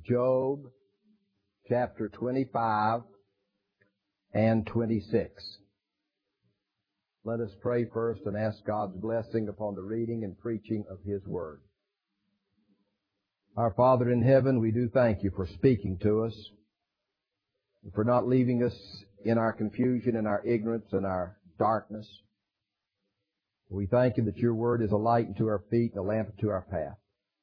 Job chapter 25 and 26. Let us pray first and ask God's blessing upon the reading and preaching of His Word. Our Father in heaven, we do thank You for speaking to us, and for not leaving us in our confusion and our ignorance and our darkness. We thank You that Your Word is a light unto our feet and a lamp unto our path.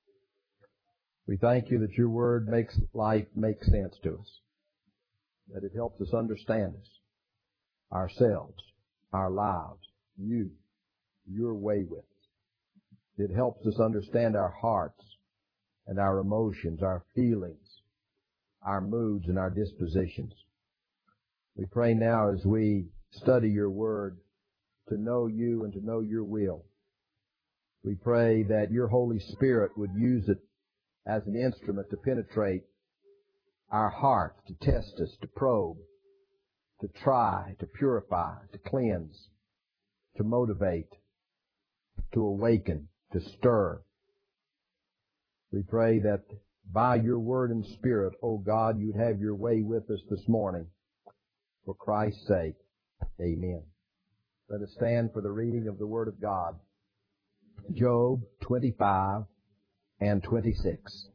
We thank You that Your Word makes life make sense to us, that it helps us understand us, ourselves, our lives, You, Your way with us. It helps us understand our hearts and our emotions, our feelings, our moods and our dispositions. We pray now as we study Your Word to know You and to know Your will. We pray that Your Holy Spirit would use it as an instrument to penetrate our hearts, to test us, to probe, to try, to purify, to cleanse, to motivate, to awaken, to stir. We pray that by Your Word and Spirit, O God, You'd have Your way with us this morning. For Christ's sake, amen. Let us stand for the reading of the Word of God. Job 25 and 26.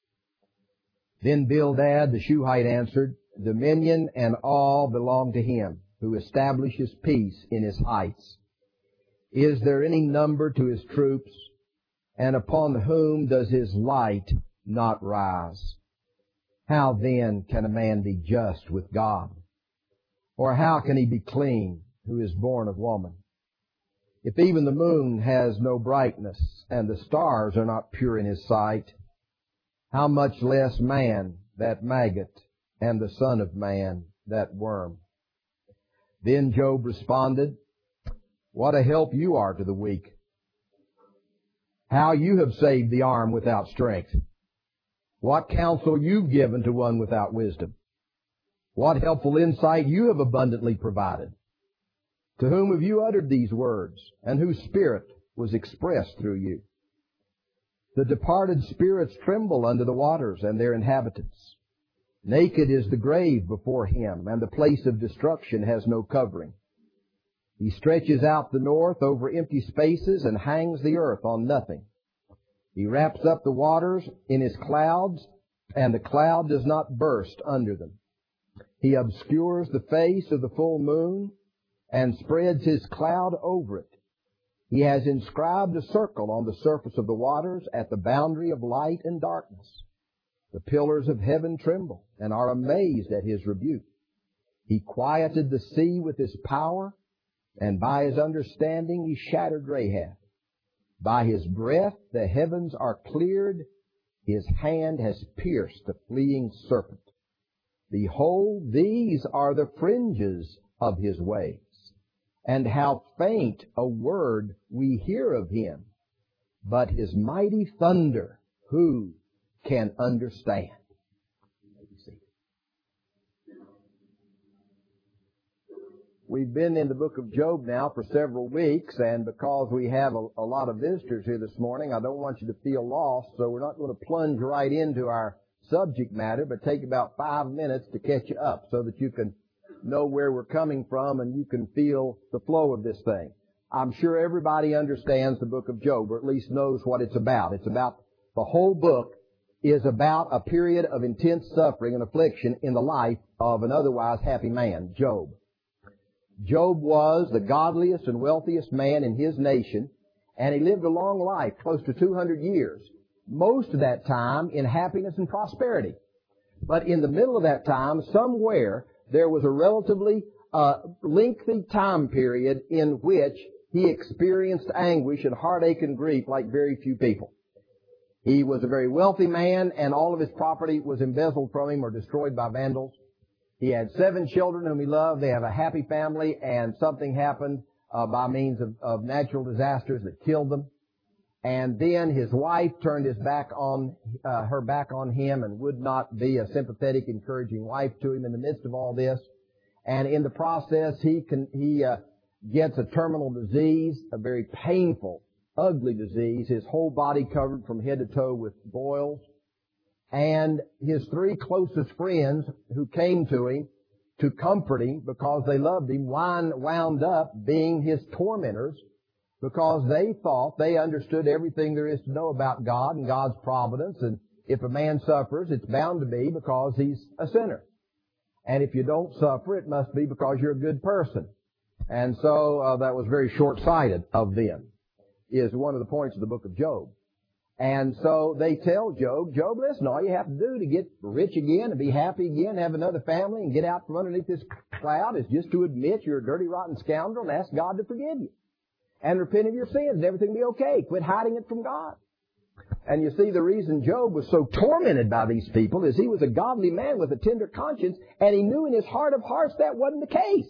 Then Bildad the Shuhite answered, Dominion and all belong to Him, who establishes peace in His heights. Is there any number to His troops? And upon whom does His light not rise? How then can a man be just with God? Or how can he be clean who is born of woman? If even the moon has no brightness, and the stars are not pure in His sight, how much less man, that maggot, and the son of man, that worm? Then Job responded, What a help you are to the weak! How you have saved the arm without strength! What counsel you've given to one without wisdom! What helpful insight you have abundantly provided! To whom have you uttered these words, and whose spirit was expressed through you? The departed spirits tremble under the waters and their inhabitants. Naked is the grave before Him, and the place of destruction has no covering. He stretches out the north over empty spaces and hangs the earth on nothing. He wraps up the waters in His clouds, and the cloud does not burst under them. He obscures the face of the full moon and spreads His cloud over it. He has inscribed a circle on the surface of the waters at the boundary of light and darkness. The pillars of heaven tremble and are amazed at His rebuke. He quieted the sea with His power, and by His understanding He shattered Rahab. By His breath the heavens are cleared. His hand has pierced the fleeing serpent. Behold, these are the fringes of His ways. And how faint a word we hear of Him. But His mighty thunder, who can understand? We've been in the book of Job now for several weeks, and because we have a lot of visitors here this morning, I don't want you to feel lost, so we're not going to plunge right into our subject matter, but take about 5 minutes to catch you up so that you can know where we're coming from and you can feel the flow of this thing. I'm sure everybody understands the book of Job, or at least knows what it's about. It's about, the whole book is about a period of intense suffering and affliction in the life of an otherwise happy man, Job. Job was the godliest and wealthiest man in his nation, and he lived a long life, close to 200 years. Most of that time in happiness and prosperity. But in the middle of that time, somewhere, there was a relatively lengthy time period in which he experienced anguish and heartache and grief like very few people. He was a very wealthy man, and all of his property was embezzled from him or destroyed by vandals. He had 7 children whom he loved. They have a happy family, and something happened by means of natural disasters that killed them. And then his wife turned her back on him and would not be a sympathetic, encouraging wife to him in the midst of all this. And in the process, he gets a terminal disease, a very painful, ugly disease. His whole body covered from head to toe with boils. and his three closest friends who came to him to comfort him because they loved him wound up being his tormentors because they thought they understood everything there is to know about God and God's providence, and if a man suffers, it's bound to be because he's a sinner. And if you don't suffer, it must be because you're a good person. And so that was very short-sighted of them, is one of the points of the book of Job. And so they tell Job, listen, all you have to do to get rich again and be happy again, have another family and get out from underneath this cloud is just to admit you're a dirty, rotten scoundrel and ask God to forgive you. And repent of your sins and everything will be okay. Quit hiding it from God. And you see, the reason Job was so tormented by these people is he was a godly man with a tender conscience, and he knew in his heart of hearts that wasn't the case.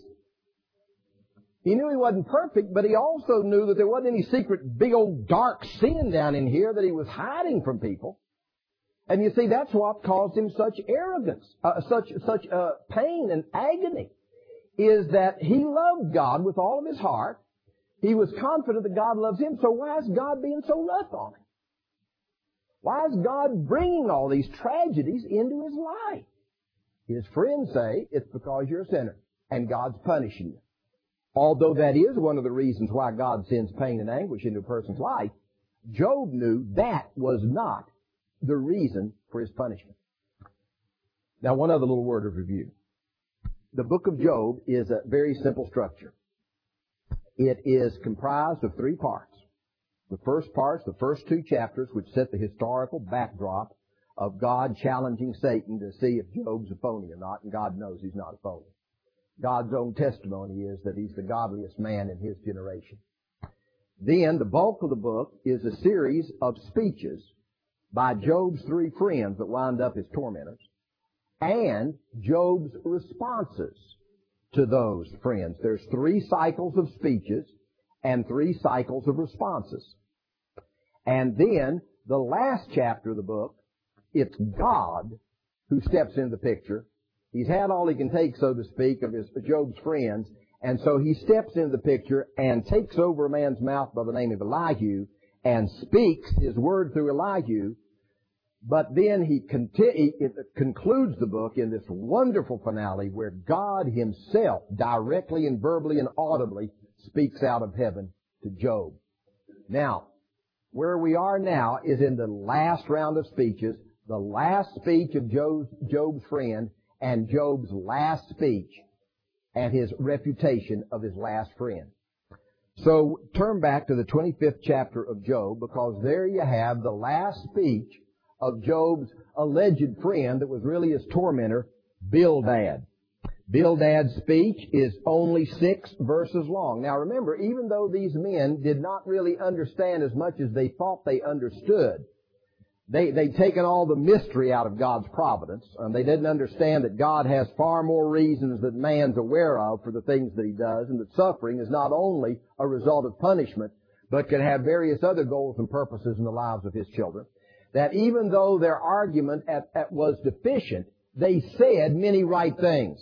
He knew he wasn't perfect, but he also knew that there wasn't any secret big old dark sin down in here that he was hiding from people. And you see, that's what caused him such arrogance, such pain and agony, is that he loved God with all of his heart. He was confident that God loves him, so why is God being so rough on him? Why is God bringing all these tragedies into his life? His friends say it's because you're a sinner and God's punishing you. Although that is one of the reasons why God sends pain and anguish into a person's life, Job knew that was not the reason for his punishment. Now, one other little word of review. The book of Job is a very simple structure. It is comprised of three parts. The first part, the first two chapters, which set the historical backdrop of God challenging Satan to see if Job's a phony or not, and God knows he's not a phony. God's own testimony is that he's the godliest man in his generation. Then the bulk of the book is a series of speeches by Job's three friends that wound up as tormentors, and Job's responses to those friends. There's three cycles of speeches and three cycles of responses. And then the last chapter of the book, it's God who steps into the picture. He's had all he can take, so to speak, of Job's friends, and so he steps into the picture and takes over a man's mouth by the name of Elihu and speaks his word through Elihu. But then he concludes the book in this wonderful finale where God himself directly and verbally and audibly speaks out of heaven to Job. Now, where we are now is in the last round of speeches, the last speech of Job's friend, and Job's last speech and his refutation of his last friend. So turn back to the 25th chapter of Job, because there you have the last speech of Job's alleged friend that was really his tormentor, Bildad. Bildad's speech is only 6 verses long. Now remember, even though these men did not really understand as much as they thought they understood, they'd taken all the mystery out of God's providence, and they didn't understand that God has far more reasons than man's aware of for the things that he does, and that suffering is not only a result of punishment, but can have various other goals and purposes in the lives of his children. That even though their argument was deficient, they said many right things.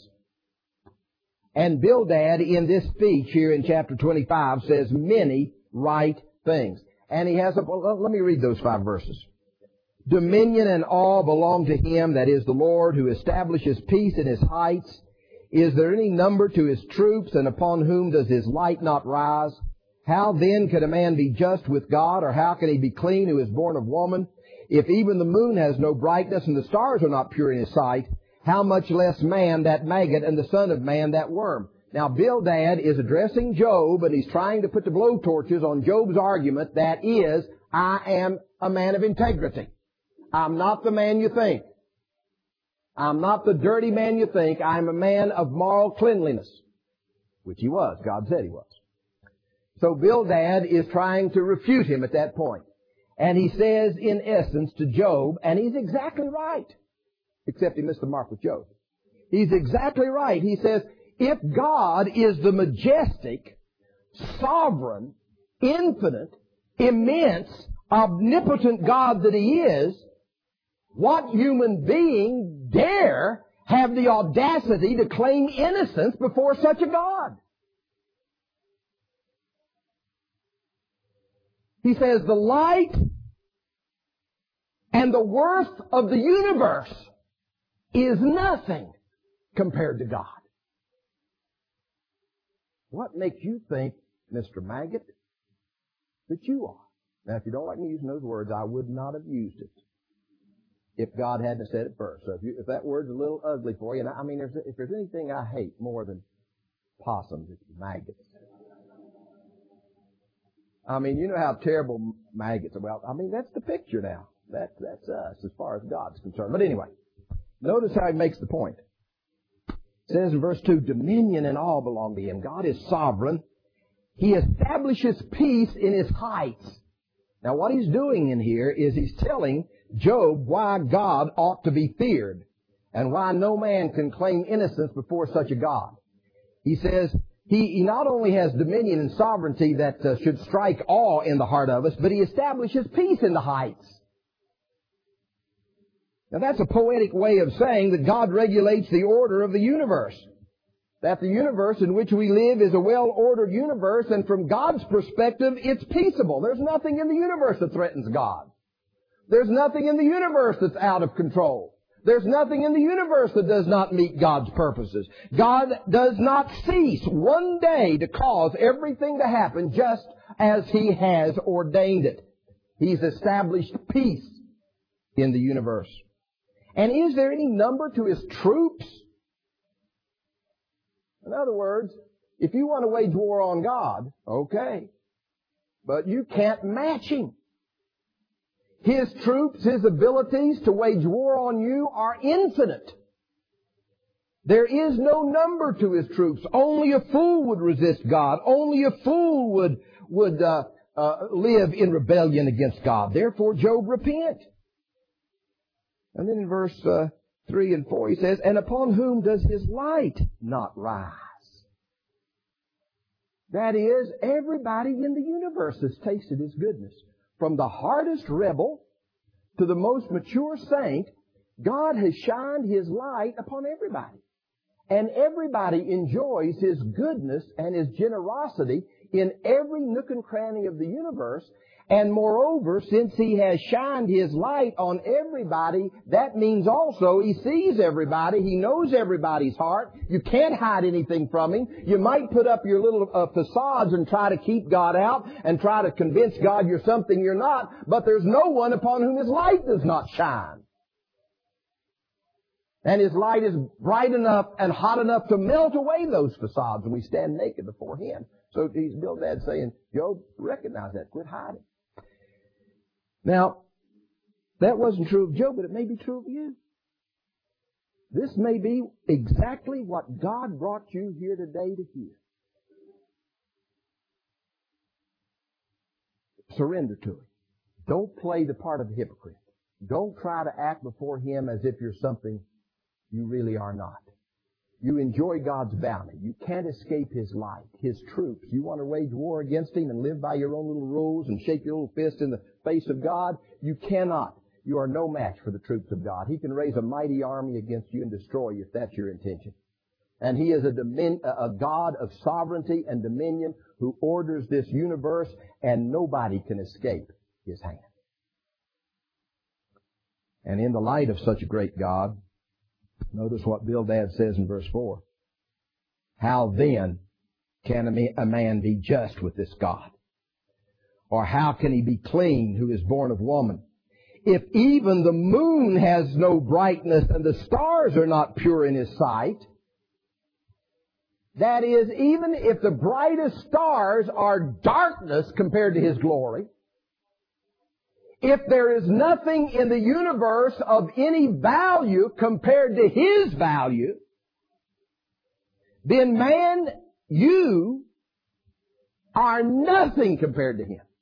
And Bildad, in this speech here in chapter 25, says many right things. And he has let me read those 5 verses. Dominion and awe belong to him, that is the Lord, who establishes peace in his heights. Is there any number to his troops, and upon whom does his light not rise? How then could a man be just with God, or how can he be clean who is born of woman? If even the moon has no brightness and the stars are not pure in his sight, how much less man, that maggot, and the son of man, that worm? Now Bildad is addressing Job, and he's trying to put the blowtorches on Job's argument, that is, I am a man of integrity. I'm not the man you think. I'm not the dirty man you think. I'm a man of moral cleanliness, which he was. God said he was. So Bildad is trying to refute him at that point. And he says, in essence, to Job, and he's exactly right, except he missed the mark with Job. He's exactly right. He says, if God is the majestic, sovereign, infinite, immense, omnipotent God that he is, what human being dare have the audacity to claim innocence before such a God? He says, the light And the worth of the universe is nothing compared to God. What makes you think, Mr. Maggot, that you are? Now, if you don't like me using those words, I would not have used it if God hadn't said it first. So if that word's a little ugly for you, and I mean, if there's anything I hate more than possums, it's maggots. I mean, you know how terrible maggots are. Well, I mean, that's the picture now. That's us as far as God's concerned. But anyway, notice how he makes the point. It says in verse 2, dominion and all belong to Him. God is sovereign. He establishes peace in His heights. Now what he's doing in here is he's telling Job why God ought to be feared and why no man can claim innocence before such a God. He says he not only has dominion and sovereignty that should strike awe in the heart of us, but He establishes peace in the heights. Now that's a poetic way of saying that God regulates the order of the universe. That the universe in which we live is a well-ordered universe, and from God's perspective, it's peaceable. There's nothing in the universe that threatens God. There's nothing in the universe that's out of control. There's nothing in the universe that does not meet God's purposes. God does not cease one day to cause everything to happen just as He has ordained it. He's established peace in the universe. And is there any number to His troops? In other words, if you want to wage war on God, okay. But you can't match Him. His troops, His abilities to wage war on you are infinite. There is no number to His troops. Only a fool would resist God. Only a fool would live in rebellion against God. Therefore, Job, repent. And then in verse 3 and 4 he says, and upon whom does His light not rise? That is, everybody in the universe has tasted His goodness. From the hardest rebel to the most mature saint, God has shined His light upon everybody. And everybody enjoys His goodness and His generosity in every nook and cranny of the universe. And moreover, since He has shined His light on everybody, that means also He sees everybody. He knows everybody's heart. You can't hide anything from Him. You might put up your little facades and try to keep God out and try to convince God you're something you're not, but there's no one upon whom His light does not shine. And His light is bright enough and hot enough to melt away those facades when we stand naked before Him. So he's Bildad saying, Job, recognize that. Quit hiding. Now, that wasn't true of Job, but it may be true of you. This may be exactly what God brought you here today to hear. Surrender to Him. Don't play the part of a hypocrite. Don't try to act before Him as if you're something you really are not. You enjoy God's bounty. You can't escape His light, His troops. You want to wage war against Him and live by your own little rules and shake your little fist in the face of God? You cannot. You are no match for the troops of God. He can raise a mighty army against you and destroy you if that's your intention. And He is a God of sovereignty and dominion who orders this universe, and nobody can escape His hand. And in the light of such a great God, notice what Bildad says in verse 4. How then can a man be just with this God? Or how can he be clean who is born of woman? If even the moon has no brightness and the stars are not pure in His sight, that is, even if the brightest stars are darkness compared to His glory, if there is nothing in the universe of any value compared to His value, then man, you are nothing compared to Him.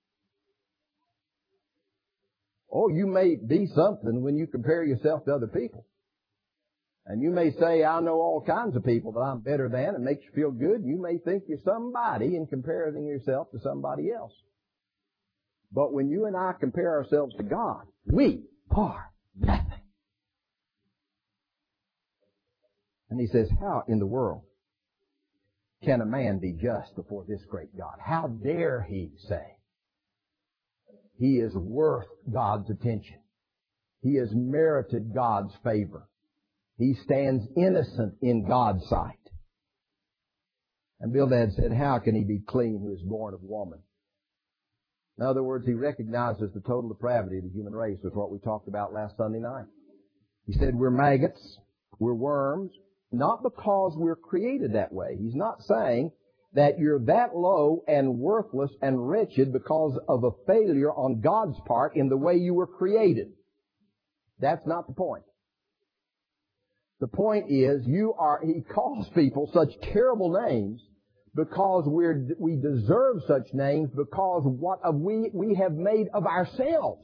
Oh, you may be something when you compare yourself to other people. And you may say, I know all kinds of people that I'm better than. It makes you feel good. You may think you're somebody in comparing yourself to somebody else. But when you and I compare ourselves to God, we are nothing. And He says, how in the world can a man be just before this great God? How dare he say he is worth God's attention? He has merited God's favor. He stands innocent in God's sight. And Bildad said, how can he be clean who is born of woman? In other words, he recognizes the total depravity of the human race, was what we talked about last Sunday night. He said, we're maggots, we're worms, not because we're created that way. He's not saying that you're that low and worthless and wretched because of a failure on God's part in the way you were created. That's not the point. The point is, he calls people such terrible names because we deserve such names because what we have made of ourselves.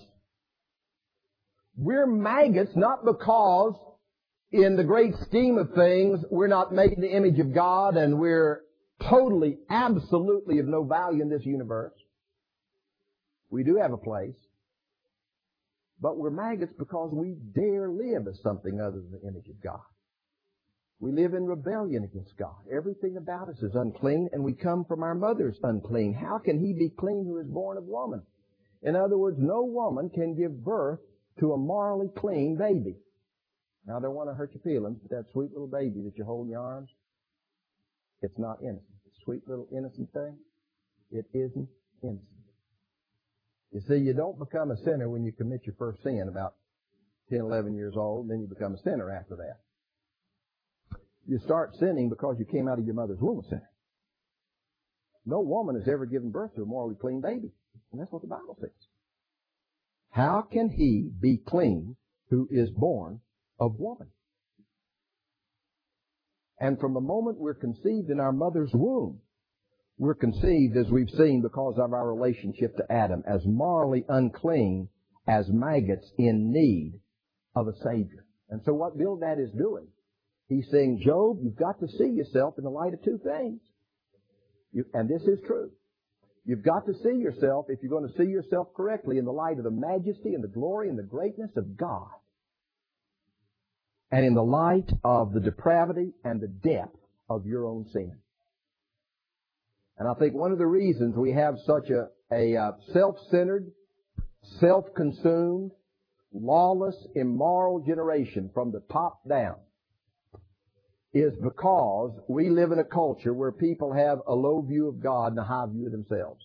We're maggots not because in the great scheme of things we're not made in the image of God and we're totally, absolutely of no value in this universe. We do have a place. But we're maggots because we dare live as something other than the image of God. We live in rebellion against God. Everything about us is unclean, and we come from our mother's unclean. How can he be clean who is born of woman? In other words, no woman can give birth to a morally clean baby. Now, I don't want to hurt your feelings, but that sweet little baby that you hold in your arms, it's not innocent. Sweet little innocent thing, it isn't innocent. You see, you don't become a sinner when you commit your first sin about 10, 11 years old, and then you become a sinner after that. You start sinning because you came out of your mother's womb a sinner. No woman has ever given birth to a morally clean baby. And that's what the Bible says. How can he be clean who is born of woman? And from the moment we're conceived in our mother's womb, we're conceived, as we've seen, because of our relationship to Adam, as morally unclean, as maggots in need of a Savior. And so what Bildad is doing, he's saying, Job, you've got to see yourself in the light of two things. And this is true. You've got to see yourself, if you're going to see yourself correctly, in the light of the majesty and the glory and the greatness of God. And in the light of the depravity and the depth of your own sin. And I think one of the reasons we have such a self-centered, self-consumed, lawless, immoral generation from the top down is because we live in a culture where people have a low view of God and a high view of themselves.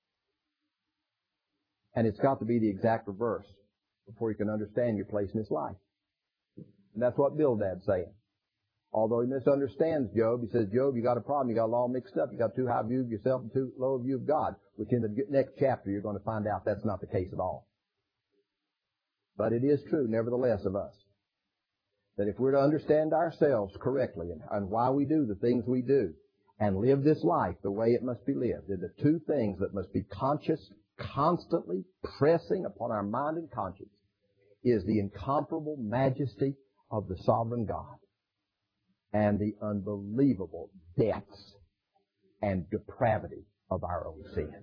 And it's got to be the exact reverse before you can understand your place in this life. And that's what Bildad's saying. Although he misunderstands Job, he says, Job, you got a problem. You got it all mixed up. You got too high view of yourself and too low view of God, which in the next chapter you're going to find out that's not the case at all. But it is true, nevertheless, of us, that if we're to understand ourselves correctly and why we do the things we do and live this life the way it must be lived, there are the two things that must be conscious, constantly pressing upon our mind and conscience, is the incomparable majesty of the sovereign God and the unbelievable depths and depravity of our own sin.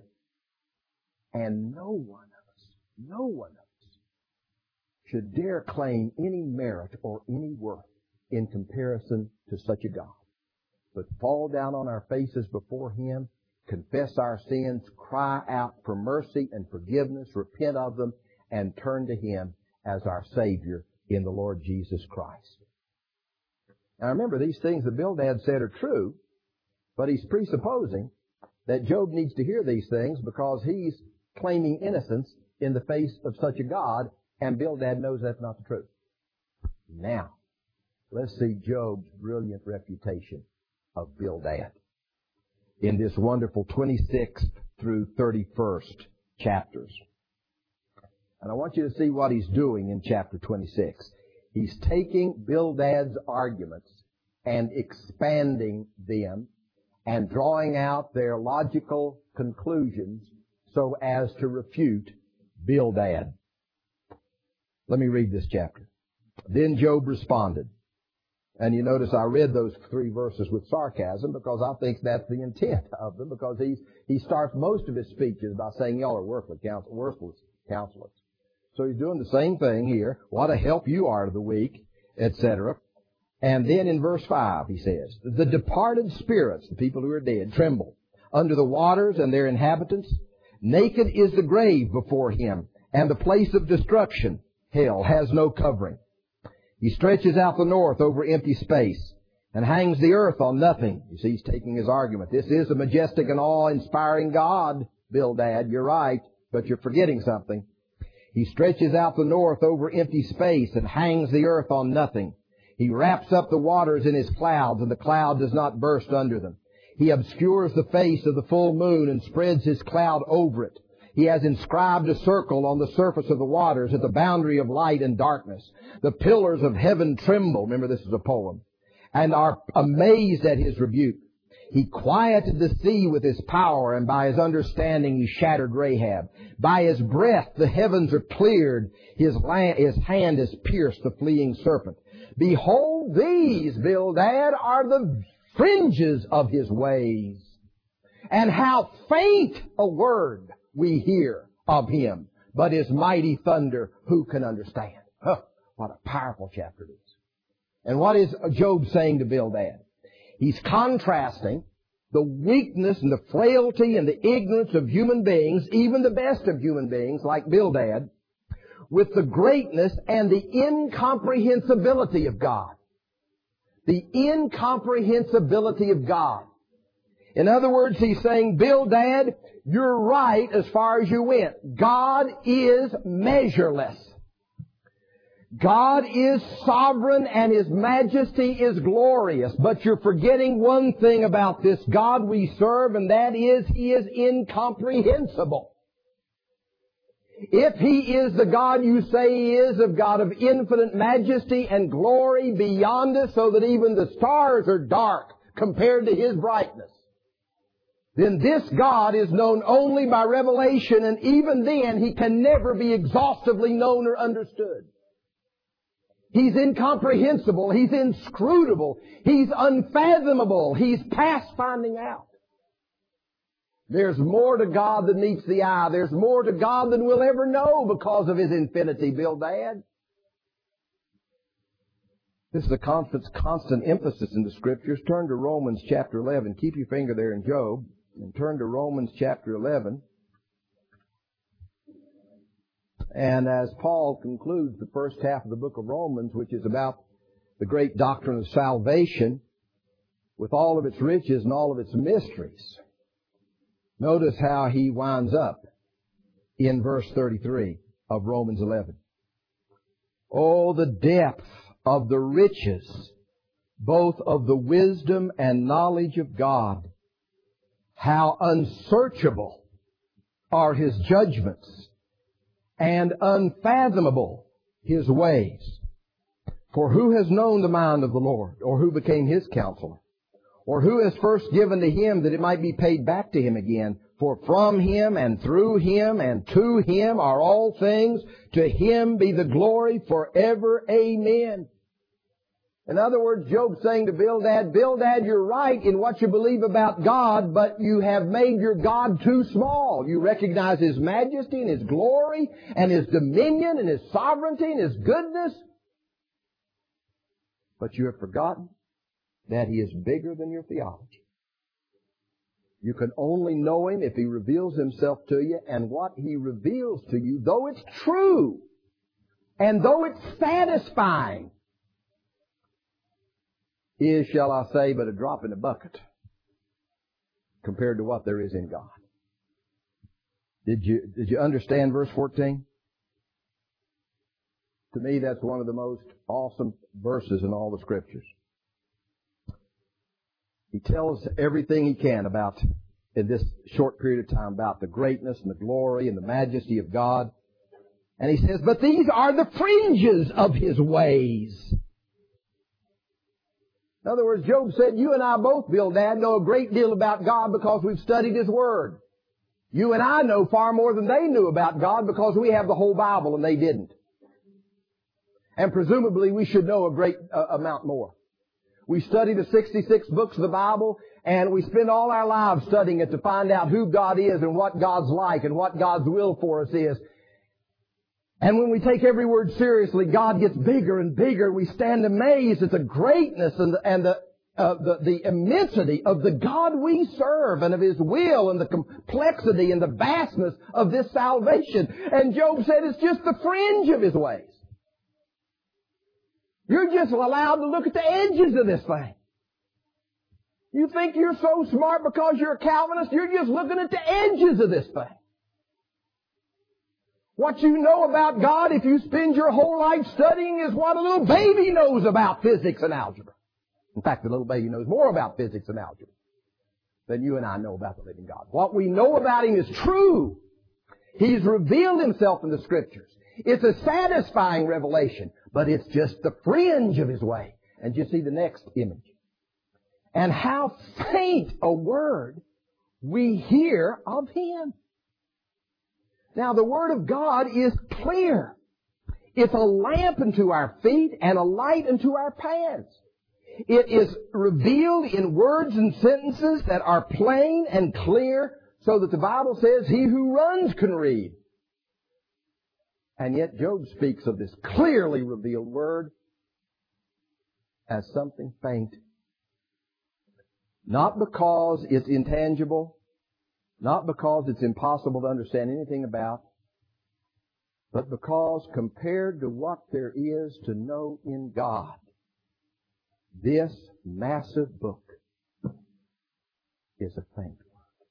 And no one of us should dare claim any merit or any worth in comparison to such a God, but fall down on our faces before Him, confess our sins, cry out for mercy and forgiveness, repent of them, and turn to Him as our Savior in the Lord Jesus Christ. Now remember, these things that Bildad said are true, but he's presupposing that Job needs to hear these things because he's claiming innocence in the face of such a God, and Bildad knows that's not the truth. Now, let's see Job's brilliant refutation of Bildad in this wonderful 26th through 31st chapters. And I want you to see what he's doing in chapter 26. He's taking Bildad's arguments and expanding them and drawing out their logical conclusions so as to refute Bildad. Let me read this chapter. Then Job responded. And you notice I read those 3 verses with sarcasm because I think that's the intent of them, because he starts most of his speeches by saying, y'all are worthless counselors. So he's doing the same thing here. What a help you are to the weak, etc. And then in verse 5 he says, the departed spirits, the people who are dead, tremble under the waters and their inhabitants. Naked is the grave before him, and the place of destruction. hell has no covering. He stretches out the north over empty space and hangs the earth on nothing. You see, he's taking his argument. This is a majestic and awe-inspiring God, Bildad. You're right, but you're forgetting something. He stretches out the north over empty space and hangs the earth on nothing. He wraps up the waters in his clouds, and the cloud does not burst under them. He obscures the face of the full moon and spreads his cloud over it. He has inscribed a circle on the surface of the waters at the boundary of light and darkness. The pillars of heaven tremble. Remember, this is a poem. And are amazed at his rebuke. He quieted the sea with his power, and by his understanding he shattered Rahab. By his breath the heavens are cleared. His hand has pierced the fleeing serpent. Behold, these, Bildad, are the fringes of his ways. And how faint a word we hear of him. But his mighty thunder, who can understand? What a powerful chapter it is. And what is Job saying to Bildad? He's contrasting the weakness and the frailty and the ignorance of human beings, even the best of human beings like Bildad, with the greatness and the incomprehensibility of God. The incomprehensibility of God. In other words, he's saying, Bildad, you're right as far as you went. God is measureless. God is sovereign and His majesty is glorious. But you're forgetting one thing about this God we serve, and that is He is incomprehensible. If He is the God you say He is, a God of infinite majesty and glory beyond us, so that even the stars are dark compared to His brightness, then this God is known only by revelation, and even then He can never be exhaustively known or understood. He's incomprehensible. He's inscrutable. He's unfathomable. He's past finding out. There's more to God than meets the eye. There's more to God than we'll ever know because of His infinity, Bildad. This is a constant emphasis in the Scriptures. Turn to Romans chapter 11. Keep your finger there in Job. And turn to Romans chapter 11. And as Paul concludes the first half of the book of Romans, which is about the great doctrine of salvation, with all of its riches and all of its mysteries, notice how he winds up in verse 33 of Romans 11. Oh, the depth of the riches, both of the wisdom and knowledge of God. How unsearchable are His judgments, and unfathomable His ways. For who has known the mind of the Lord, or who became His counselor? Or who has first given to Him that it might be paid back to Him again? For from Him and through Him and to Him are all things. To Him be the glory forever. Amen. In other words, Job's saying to Bildad, Bildad, you're right in what you believe about God, but you have made your God too small. You recognize His majesty and His glory and His dominion and His sovereignty and His goodness. But you have forgotten that He is bigger than your theology. You can only know Him if He reveals Himself to you, and what He reveals to you, though it's true and though it's satisfying, is, shall I say, but a drop in the bucket compared to what there is in God. Did you understand verse 14? To me, that's one of the most awesome verses in all the Scriptures. He tells everything he can about, in this short period of time, about the greatness and the glory and the majesty of God. And he says, but these are the fringes of His ways. In other words, Job said, you and I both, Bildad, know a great deal about God because we've studied His Word. You and I know far more than they knew about God because we have the whole Bible and they didn't. And presumably we should know a great amount more. We study the 66 books of the Bible, and we spend all our lives studying it to find out who God is and what God's like and what God's will for us is. And when we take every word seriously, God gets bigger and bigger. We stand amazed at the greatness and the immensity of the God we serve and of His will and the complexity and the vastness of this salvation. And Job said it's just the fringe of His ways. You're just allowed to look at the edges of this thing. You think you're so smart because you're a Calvinist, you're just looking at the edges of this thing. What you know about God, if you spend your whole life studying, is what a little baby knows about physics and algebra. In fact, the little baby knows more about physics and algebra than you and I know about the living God. What we know about Him is true. He's revealed Himself in the Scriptures. It's a satisfying revelation, but it's just the fringe of His way. And you see the next image. And how faint a word we hear of Him. Now, the Word of God is clear. It's a lamp unto our feet and a light unto our paths. It is revealed in words and sentences that are plain and clear, so that the Bible says he who runs can read. And yet Job speaks of this clearly revealed Word as something faint. Not because it's intangible, not because it's impossible to understand anything about, but because compared to what there is to know in God, this massive book is a faint word.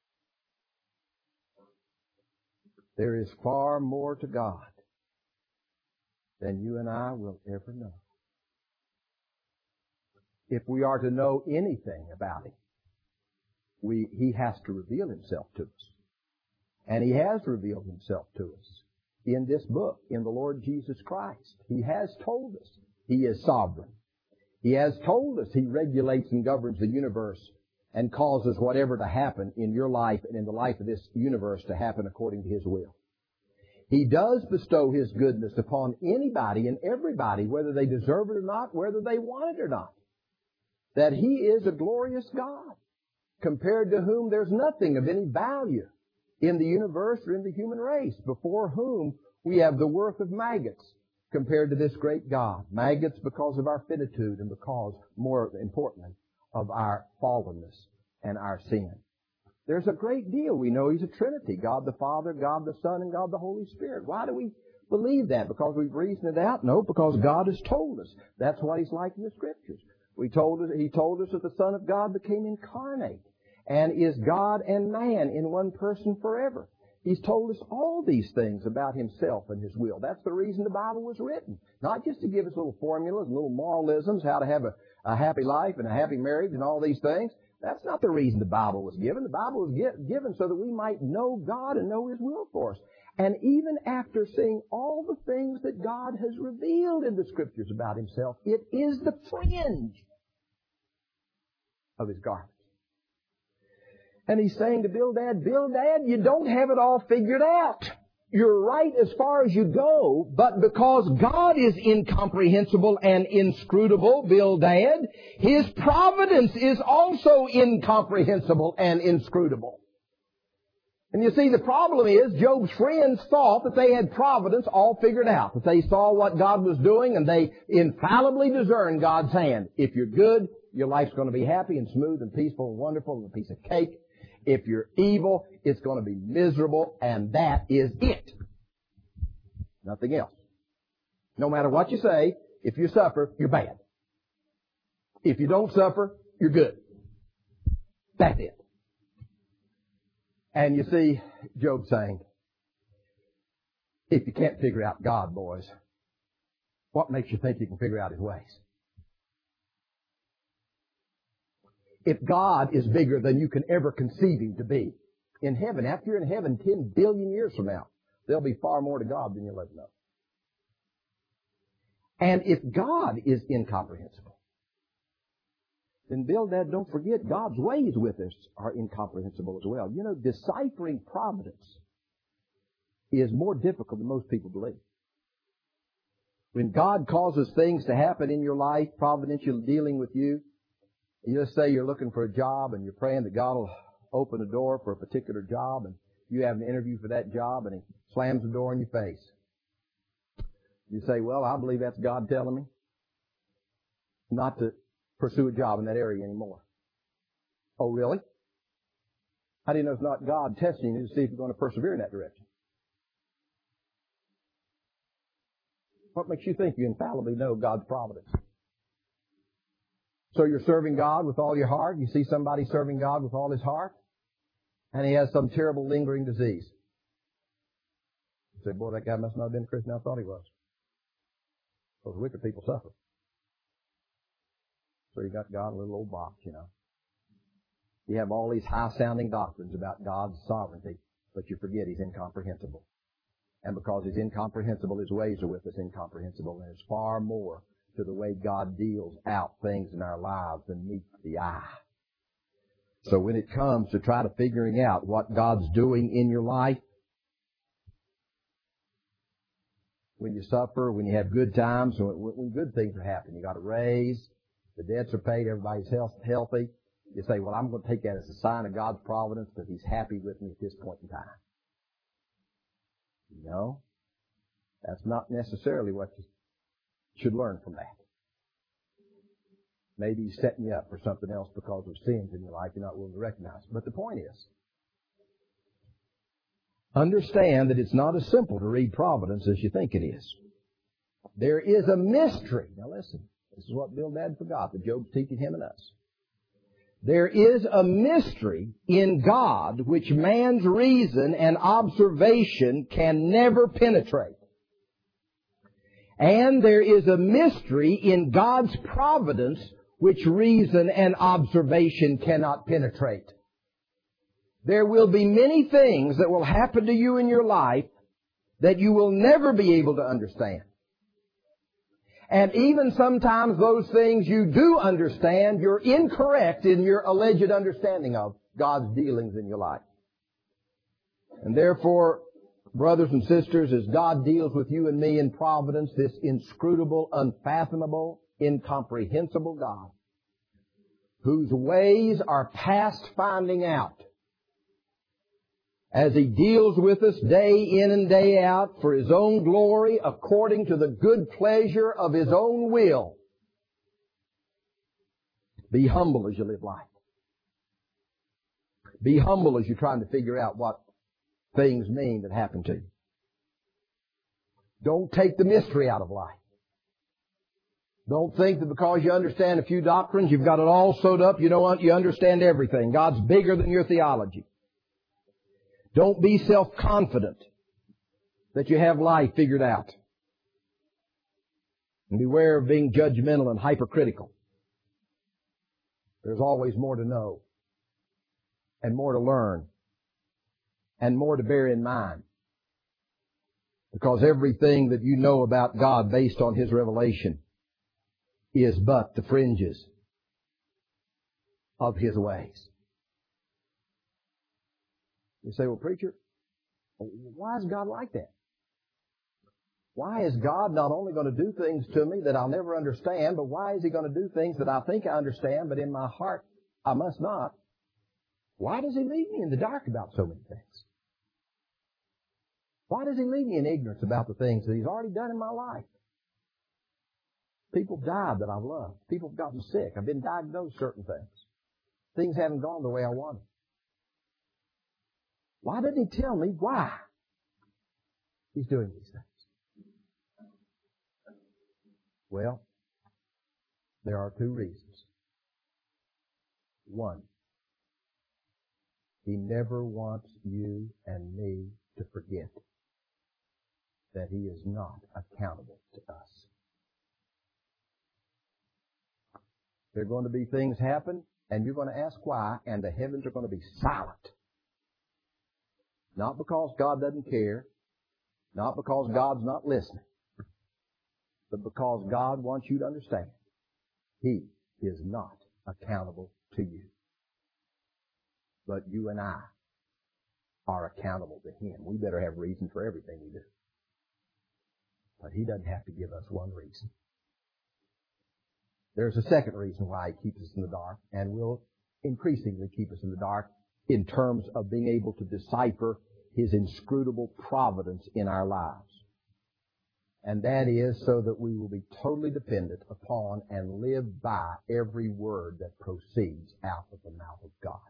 There is far more to God than you and I will ever know. If we are to know anything about Him, He has to reveal Himself to us. And He has revealed Himself to us in this book, in the Lord Jesus Christ. He has told us He is sovereign. He has told us He regulates and governs the universe and causes whatever to happen in your life and in the life of this universe to happen according to His will. He does bestow His goodness upon anybody and everybody, whether they deserve it or not, whether they want it or not. That He is a glorious God, compared to whom there's nothing of any value in the universe or in the human race, before whom we have the worth of maggots compared to this great God. Maggots because of our finitude and because, more importantly, of our fallenness and our sin. There's a great deal. We know He's a Trinity, God the Father, God the Son, and God the Holy Spirit. Why do we believe that? Because we've reasoned it out? No, because God has told us. That's what He's like in the Scriptures. He told us that the Son of God became incarnate and is God and man in one person forever. He's told us all these things about Himself and His will. That's the reason the Bible was written. Not just to give us little formulas and little moralisms, how to have a happy life and a happy marriage and all these things. That's not the reason the Bible was given. The Bible was given so that we might know God and know His will for us. And even after seeing all the things that God has revealed in the Scriptures about Himself, it is the fringe of His garment. And He's saying to Bildad, Bildad, you don't have it all figured out. You're right as far as you go, but because God is incomprehensible and inscrutable, Bildad, His providence is also incomprehensible and inscrutable. And you see, the problem is Job's friends thought that they had providence all figured out, that they saw what God was doing and they infallibly discerned God's hand. If you're good, your life's going to be happy and smooth and peaceful and wonderful and a piece of cake. If you're evil, it's going to be miserable, and that is it. Nothing else. No matter what you say, if you suffer, you're bad. If you don't suffer, you're good. That's it. And you see Job saying, if you can't figure out God, boys, what makes you think you can figure out His ways? If God is bigger than you can ever conceive Him to be, in heaven, after you're in heaven 10 billion years from now, there'll be far more to God than you'll ever know. And if God is incomprehensible, then Bildad, don't forget, God's ways with us are incomprehensible as well. You know, deciphering providence is more difficult than most people believe. When God causes things to happen in your life, providential dealing with you, you just say you're looking for a job and you're praying that God will open a door for a particular job, and you have an interview for that job and He slams the door in your face. You say, well, I believe that's God telling me not to pursue a job in that area anymore. Oh, really? How do you know it's not God testing you to see if you're going to persevere in that direction? What makes you think you infallibly know God's providence? So you're serving God with all your heart. You see somebody serving God with all his heart, and he has some terrible lingering disease. You say, boy, that guy must not have been a Christian. I thought he was. Those wicked people suffer. So you got God in a little old box, you know. You have all these high-sounding doctrines about God's sovereignty, but you forget he's incomprehensible. And because he's incomprehensible, his ways are with us incomprehensible. And there's far more to the way God deals out things in our lives than meets the eye. So when it comes to try to figuring out what God's doing in your life, when you suffer, when you have good times, when good things are happening, you got a raise, the debts are paid, everybody's healthy, you say, well, I'm going to take that as a sign of God's providence that he's happy with me at this point in time. No, that's not necessarily what you should learn from that. Maybe he's setting you up for something else because of sins in your life you're not willing to recognize. But the point is, understand that it's not as simple to read providence as you think it is. There is a mystery. Now listen, this is what Bildad forgot that Job's teaching him and us. There is a mystery in God which man's reason and observation can never penetrate. And there is a mystery in God's providence which reason and observation cannot penetrate. There will be many things that will happen to you in your life that you will never be able to understand. And even sometimes those things you do understand, you're incorrect in your alleged understanding of God's dealings in your life. And therefore, brothers and sisters, as God deals with you and me in providence, this inscrutable, unfathomable, incomprehensible God, whose ways are past finding out, as he deals with us day in and day out for his own glory according to the good pleasure of his own will. Be humble as you live life. Be humble as you're trying to figure out what things mean that happen to you. Don't take the mystery out of life. Don't think that because you understand a few doctrines, you've got it all sewed up, you understand everything. God's bigger than your theology. Don't be self-confident that you have life figured out. And beware of being judgmental and hypercritical. There's always more to know, and more to learn, and more to bear in mind. Because everything that you know about God based on his revelation is but the fringes of his ways. You say, well, preacher, why is God like that? Why is God not only going to do things to me that I'll never understand, but why is he going to do things that I think I understand, but in my heart I must not? Why does he leave me in the dark about so many things? Why does he leave me in ignorance about the things that he's already done in my life? People died that I've loved. People have gotten sick. I've been diagnosed certain things. Things haven't gone the way I wanted. Why didn't he tell me why he's doing these things? Well, there are two reasons. One, he never wants you and me to forget that he is not accountable to us. There are going to be things happen, and you're going to ask why, and the heavens are going to be silent. Not because God doesn't care, not because God's not listening, but because God wants you to understand he is not accountable to you. But you and I are accountable to him. We better have reason for everything we do. But he doesn't have to give us one reason. There's a second reason why he keeps us in the dark, and will increasingly keep us in the dark in terms of being able to decipher his inscrutable providence in our lives. And that is so that we will be totally dependent upon and live by every word that proceeds out of the mouth of God.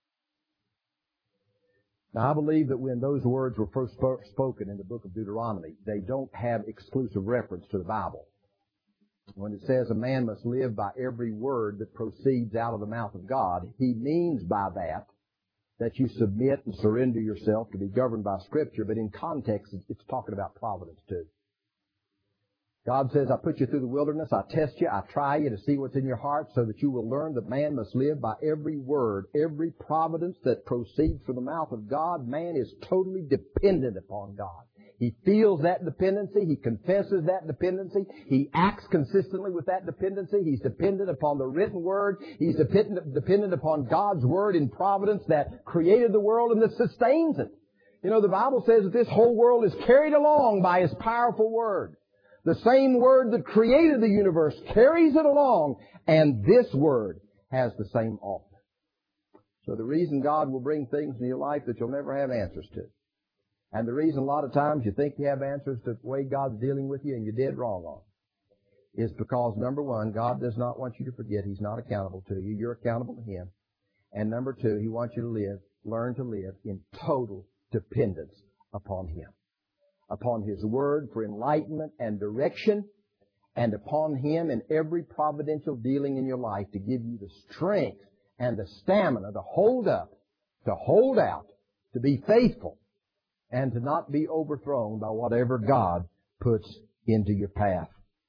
Now, I believe that when those words were first spoken in the book of Deuteronomy, they don't have exclusive reference to the Bible. When it says a man must live by every word that proceeds out of the mouth of God, he means by that you submit and surrender yourself to be governed by Scripture, but in context, it's talking about providence too. God says, I put you through the wilderness, I test you, I try you to see what's in your heart so that you will learn that man must live by every word, every providence that proceeds from the mouth of God. Man is totally dependent upon God. He feels that dependency. He confesses that dependency. He acts consistently with that dependency. He's dependent upon the written Word. He's dependent upon God's Word in providence that created the world and that sustains it. You know, the Bible says that this whole world is carried along by His powerful Word. The same Word that created the universe carries it along, and this Word has the same author. So the reason God will bring things in your life that you'll never have answers to, and the reason a lot of times you think you have answers to the way God's dealing with you and you're dead wrong on it, is because, number one, God does not want you to forget He's not accountable to you. You're accountable to Him. And number two, He wants you to learn to live in total dependence upon Him, upon His Word for enlightenment and direction, and upon Him in every providential dealing in your life to give you the strength and the stamina to hold up, to hold out, to be faithful, and to not be overthrown by whatever God puts into your path.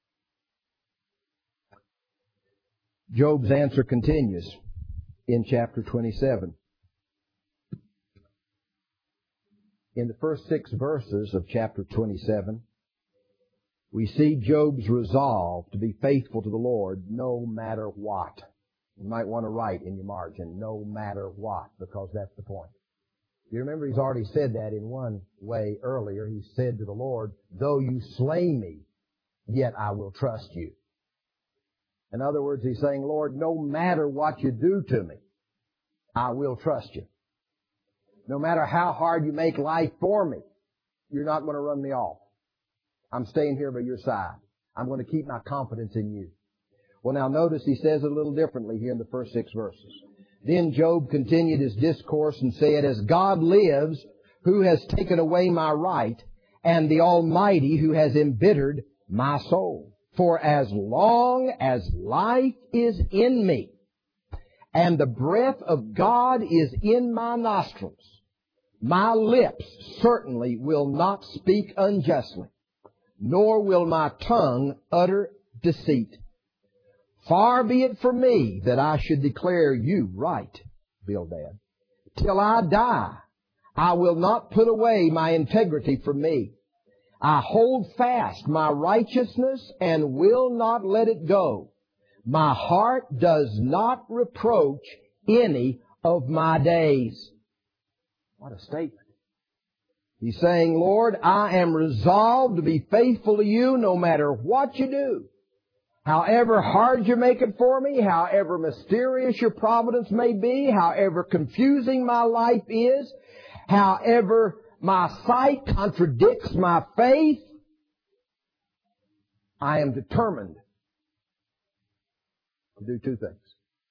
Job's answer continues in chapter 27. In the first 6 verses of chapter 27, we see Job's resolve to be faithful to the Lord no matter what. You might want to write in your margin, no matter what, because that's the point. You remember he's already said that in one way earlier. He said to the Lord, though you slay me, yet I will trust you. In other words, he's saying, Lord, no matter what you do to me, I will trust you. No matter how hard you make life for me, you're not going to run me off. I'm staying here by your side. I'm going to keep my confidence in you. Well, now notice he says it a little differently here in the first 6 verses. Then Job continued his discourse and said, as God lives, who has taken away my right, and the Almighty who has embittered my soul. For as long as life is in me, and the breath of God is in my nostrils, my lips certainly will not speak unjustly, nor will my tongue utter deceit. Far be it from me that I should declare you right, Bildad. Till I die, I will not put away my integrity from me. I hold fast my righteousness and will not let it go. My heart does not reproach any of my days. What a statement. He's saying, Lord, I am resolved to be faithful to you no matter what you do. However hard you make it for me, however mysterious your providence may be, however confusing my life is, however my sight contradicts my faith, I am determined to do 2 things.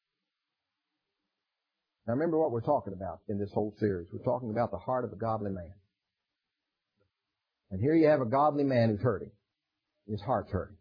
Now remember what we're talking about in this whole series. We're talking about the heart of a godly man. And here you have a godly man who's hurting. His heart's hurting.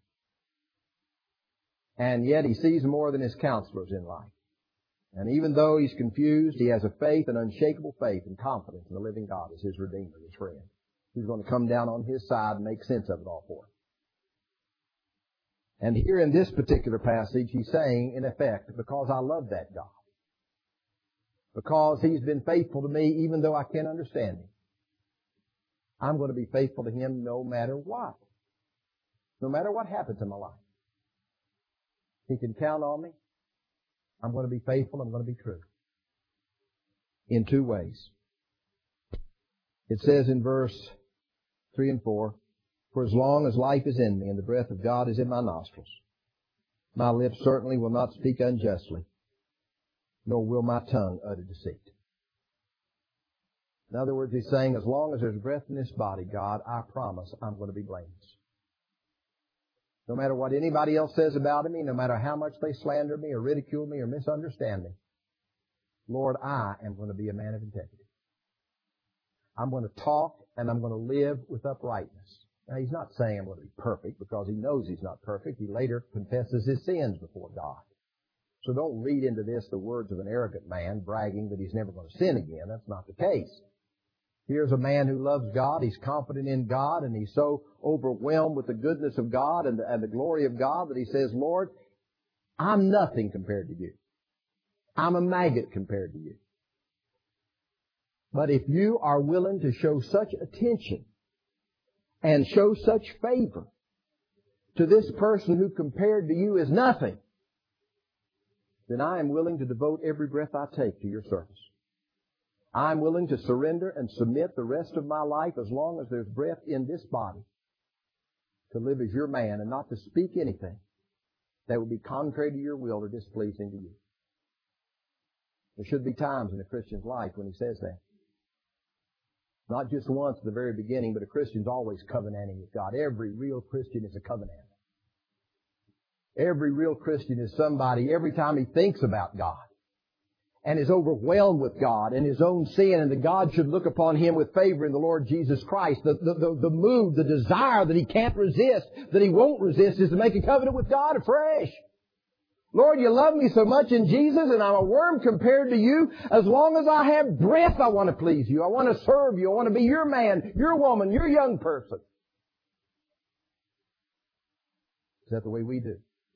And yet he sees more than his counselors in life. And even though he's confused, he has a faith, an unshakable faith and confidence in the living God as his Redeemer, his friend, who's going to come down on his side and make sense of it all for him. And here in this particular passage, he's saying, in effect, because I love that God, because He's been faithful to me even though I can't understand Him, I'm going to be faithful to Him no matter what. No matter what happens in my life. He can count on me. I'm going to be faithful. I'm going to be true. In 2 ways. It says in verse 3 and 4, for as long as life is in me and the breath of God is in my nostrils, my lips certainly will not speak unjustly, nor will my tongue utter deceit. In other words, he's saying, as long as there's breath in this body, God, I promise I'm going to be blameless. No matter what anybody else says about me, no matter how much they slander me or ridicule me or misunderstand me, Lord, I am going to be a man of integrity. I'm going to talk and I'm going to live with uprightness. Now, he's not saying I'm going to be perfect because he knows he's not perfect. He later confesses his sins before God. So don't read into this the words of an arrogant man bragging that he's never going to sin again. That's not the case. Here's a man who loves God. He's confident in God, and he's so overwhelmed with the goodness of God and the glory of God that he says, Lord, I'm nothing compared to you. I'm a maggot compared to you. But if you are willing to show such attention and show such favor to this person who compared to you is nothing, then I am willing to devote every breath I take to your service. I'm willing to surrender and submit the rest of my life, as long as there's breath in this body, to live as your man and not to speak anything that would be contrary to your will or displeasing to you. There should be times in a Christian's life when he says that. Not just once at the very beginning, but a Christian's always covenanting with God. Every real Christian is a covenant. Every real Christian is somebody, every time he thinks about God and is overwhelmed with God and his own sin, and that God should look upon him with favor in the Lord Jesus Christ, the mood, the desire that he can't resist, that he won't resist, is to make a covenant with God afresh. Lord, you love me so much in Jesus, and I'm a worm compared to you. As long as I have breath, I want to please you. I want to serve you. I want to be your man, your woman, your young person. Is that the way we do?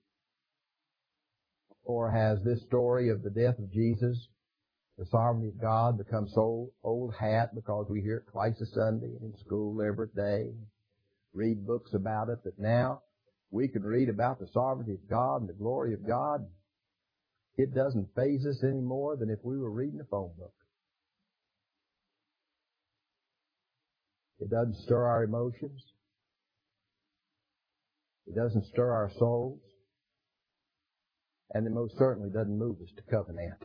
Or has this story of the death of Jesus, the sovereignty of God, become so old hat because we hear it twice a Sunday and in school every day, read books about it, that now we can read about the sovereignty of God and the glory of God? It doesn't faze us any more than if we were reading a phone book. It doesn't stir our emotions. It doesn't stir our souls. And it most certainly doesn't move us to covenant.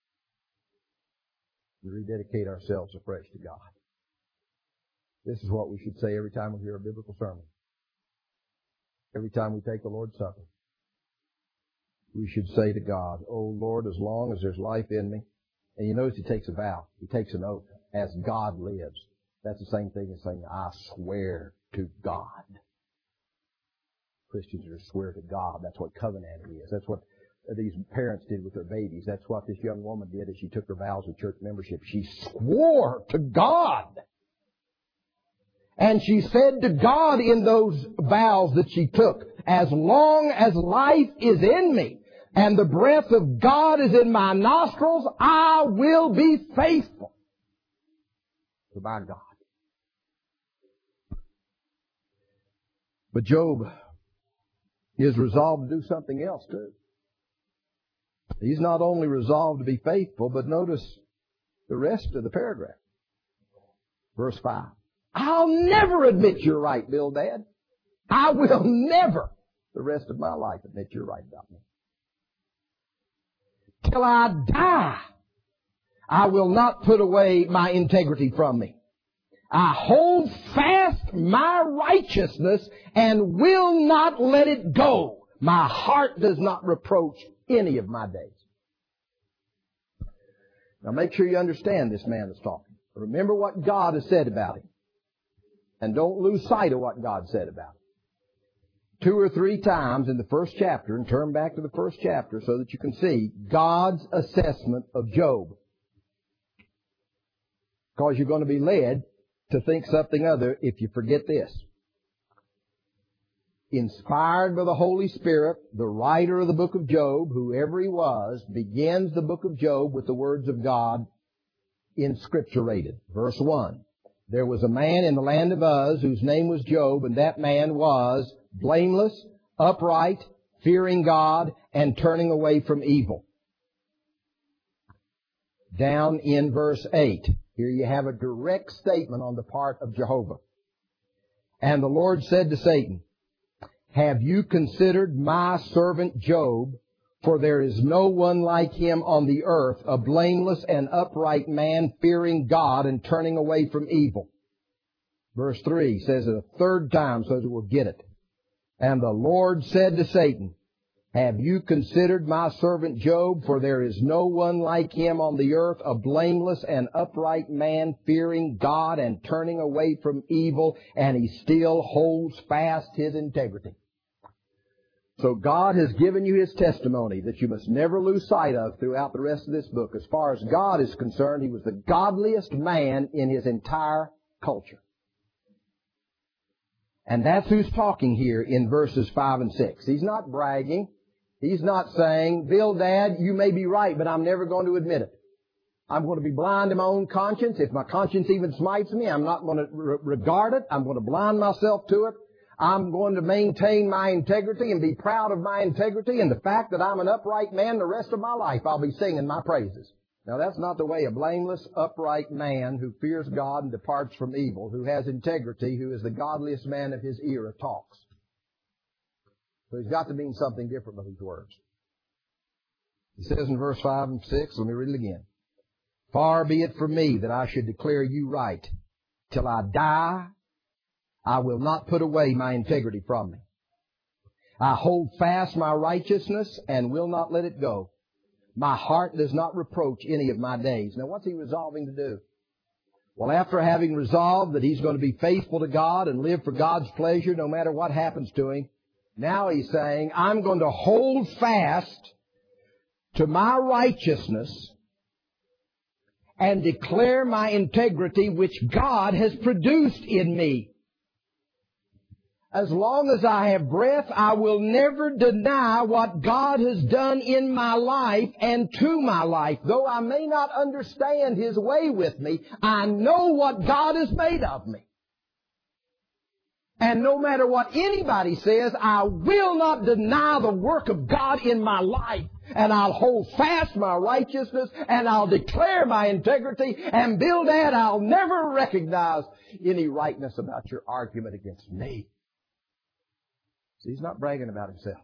We rededicate ourselves afresh to God. This is what we should say every time we hear a biblical sermon. Every time we take the Lord's Supper. We should say to God, Oh Lord, as long as there's life in me. And you notice he takes a vow. He takes an oath. As God lives. That's the same thing as saying, I swear to God. Christians are to swear to God. That's what covenanting is. That's what these parents did with their babies. That's what this young woman did as she took her vows of church membership. She swore to God. And she said to God in those vows that she took, as long as life is in me and the breath of God is in my nostrils, I will be faithful to my God. But Job is resolved to do something else too. He's not only resolved to be faithful, but notice the rest of the paragraph. Verse 5. I'll never admit you're right, Bildad. I will never, the rest of my life, admit you're right about me. Till I die, I will not put away my integrity from me. I hold fast my righteousness and will not let it go. My heart does not reproach any of my days. Now make sure you understand this man that's talking. Remember what God has said about him. And don't lose sight of what God said about him. 2 or 3 times in the first chapter, and turn back to the first chapter so that you can see God's assessment of Job. Because you're going to be led to think something other if you forget this. Inspired by the Holy Spirit, the writer of the book of Job, whoever he was, begins the book of Job with the words of God inscripturated. Verse 1. There was a man in the land of Uz whose name was Job, and that man was blameless, upright, fearing God, and turning away from evil. Down in verse 8, here you have a direct statement on the part of Jehovah. And the Lord said to Satan, Have you considered my servant Job? For there is no one like him on the earth, a blameless and upright man, fearing God and turning away from evil. Verse 3 says it a third time so that we'll get it. And the Lord said to Satan, Have you considered my servant Job? For there is no one like him on the earth, a blameless and upright man, fearing God and turning away from evil, and he still holds fast his integrity. So God has given you His testimony that you must never lose sight of throughout the rest of this book. As far as God is concerned, He was the godliest man in His entire culture. And that's who's talking here in verses 5 and 6. He's not bragging. He's not saying, Bildad, you may be right, but I'm never going to admit it. I'm going to be blind to my own conscience. If my conscience even smites me, I'm not going to regard it. I'm going to blind myself to it. I'm going to maintain my integrity and be proud of my integrity and the fact that I'm an upright man the rest of my life. I'll be singing my praises. Now that's not the way a blameless, upright man who fears God and departs from evil, who has integrity, who is the godliest man of his era, talks. So he's got to mean something different with these words. He says in verse 5 and 6, let me read it again. Far be it from me that I should declare you right. Till I die, I will not put away my integrity from me. I hold fast my righteousness and will not let it go. My heart does not reproach any of my days. Now what's he resolving to do? Well, after having resolved that he's going to be faithful to God and live for God's pleasure no matter what happens to him, now he's saying, I'm going to hold fast to my righteousness and declare my integrity which God has produced in me. As long as I have breath, I will never deny what God has done in my life and to my life. Though I may not understand His way with me, I know what God has made of me. And no matter what anybody says, I will not deny the work of God in my life. And I'll hold fast my righteousness, and I'll declare my integrity, and Bildad, I'll never recognize any rightness about your argument against me. See, he's not bragging about himself.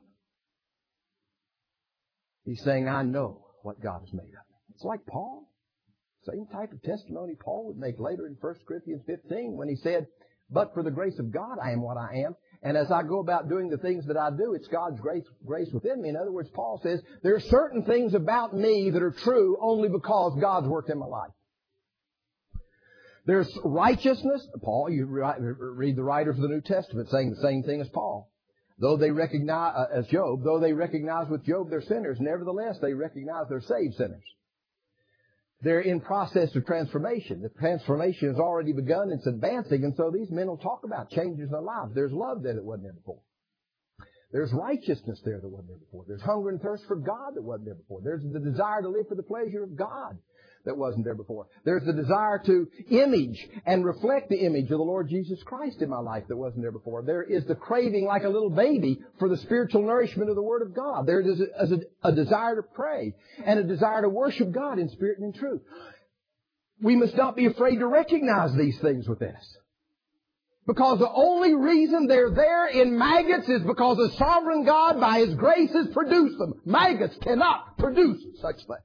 He's saying, I know what God has made of me. It's like Paul. Same type of testimony Paul would make later in 1 Corinthians 15 when he said, but for the grace of God I am what I am. And as I go about doing the things that I do, it's God's grace within me. In other words, Paul says, there are certain things about me that are true only because God's worked in my life. There's righteousness. Paul, you read the writers of the New Testament saying the same thing as Paul. Though they recognize, as Job, though they recognize with Job they're sinners, nevertheless they recognize they're saved sinners. They're in process of transformation. The transformation has already begun. It's advancing. And so these men will talk about changes in their lives. There's love there that wasn't there before. There's righteousness there that wasn't there before. There's hunger and thirst for God that wasn't there before. There's the desire to live for the pleasure of God that wasn't there before. There's the desire to image and reflect the image of the Lord Jesus Christ in my life that wasn't there before. There is the craving like a little baby for the spiritual nourishment of the Word of God. There is a desire to pray and a desire to worship God in spirit and in truth. We must not be afraid to recognize these things within us. Because the only reason they're there in maggots is because the sovereign God, by His grace, has produced them. Maggots cannot produce such things.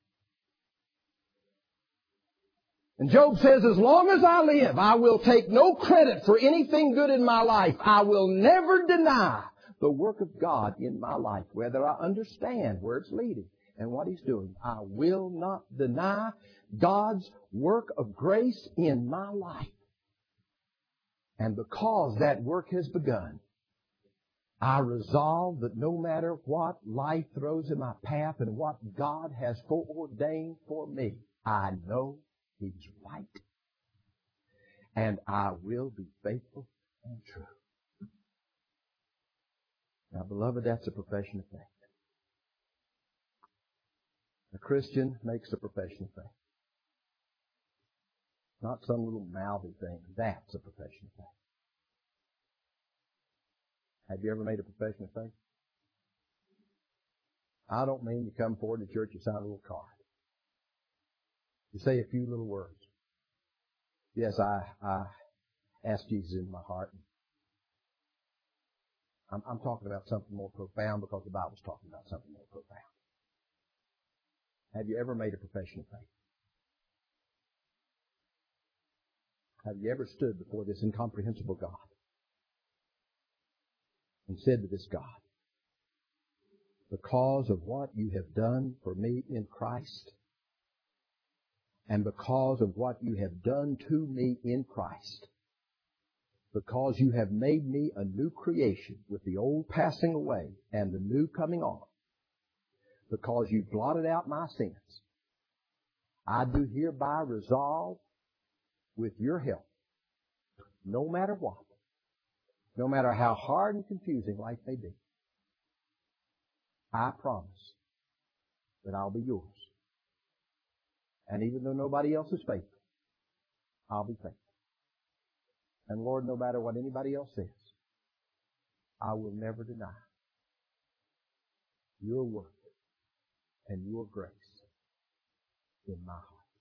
And Job says, as long as I live, I will take no credit for anything good in my life. I will never deny the work of God in my life, whether I understand where it's leading and what He's doing. I will not deny God's work of grace in my life. And because that work has begun, I resolve that no matter what life throws in my path and what God has foreordained for me, I know He's right. And I will be faithful and true. Now, beloved, that's a profession of faith. A Christian makes a profession of faith. Not some little mouthy thing. That's a profession of faith. Have you ever made a profession of faith? I don't mean you come forward to church and sign a little card. You say a few little words. Yes, I asked Jesus into my heart. I'm talking about something more profound because the Bible's talking about something more profound. Have you ever made a profession of faith? Have you ever stood before this incomprehensible God and said to this God, because of what you have done for me in Christ, and because of what you have done to me in Christ, because you have made me a new creation with the old passing away and the new coming on, because you blotted out my sins, I do hereby resolve with your help, no matter what, no matter how hard and confusing life may be, I promise that I'll be yours. And even though nobody else is faithful, I'll be faithful. And Lord, no matter what anybody else says, I will never deny your work and your grace in my heart.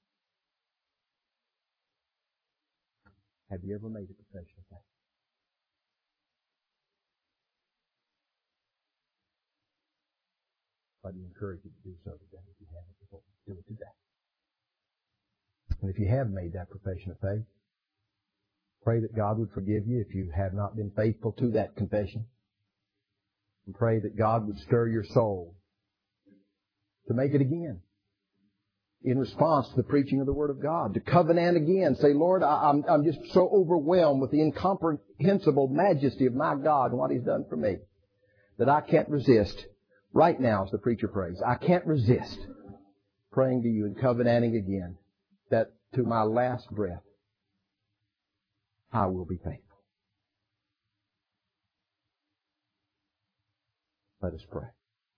Have you ever made a profession of faith? I'd encourage you to do so today if you haven't before. Do it today. And if you have made that profession of faith, pray that God would forgive you if you have not been faithful to that confession. And pray that God would stir your soul to make it again in response to the preaching of the Word of God, to covenant again. Say, Lord, I'm just so overwhelmed with the incomprehensible majesty of my God and what He's done for me that I can't resist. Right now, as the preacher prays, I can't resist praying to you and covenanting again that to my last breath, I will be faithful. Let us pray.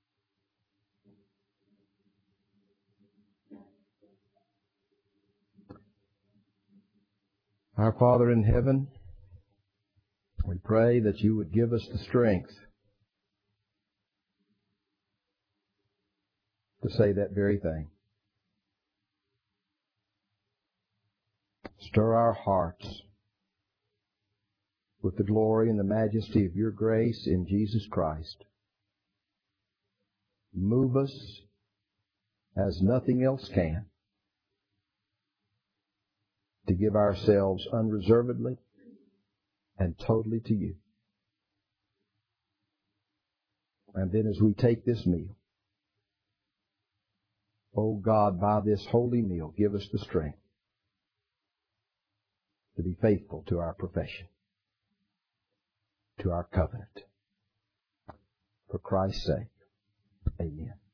Our Father in heaven, we pray that you would give us the strength to say that very thing. Stir our hearts with the glory and the majesty of your grace in Jesus Christ. Move us as nothing else can to give ourselves unreservedly and totally to you. And then as we take this meal, oh God, by this holy meal, give us the strength to be faithful to our profession, to our covenant. For Christ's sake, amen.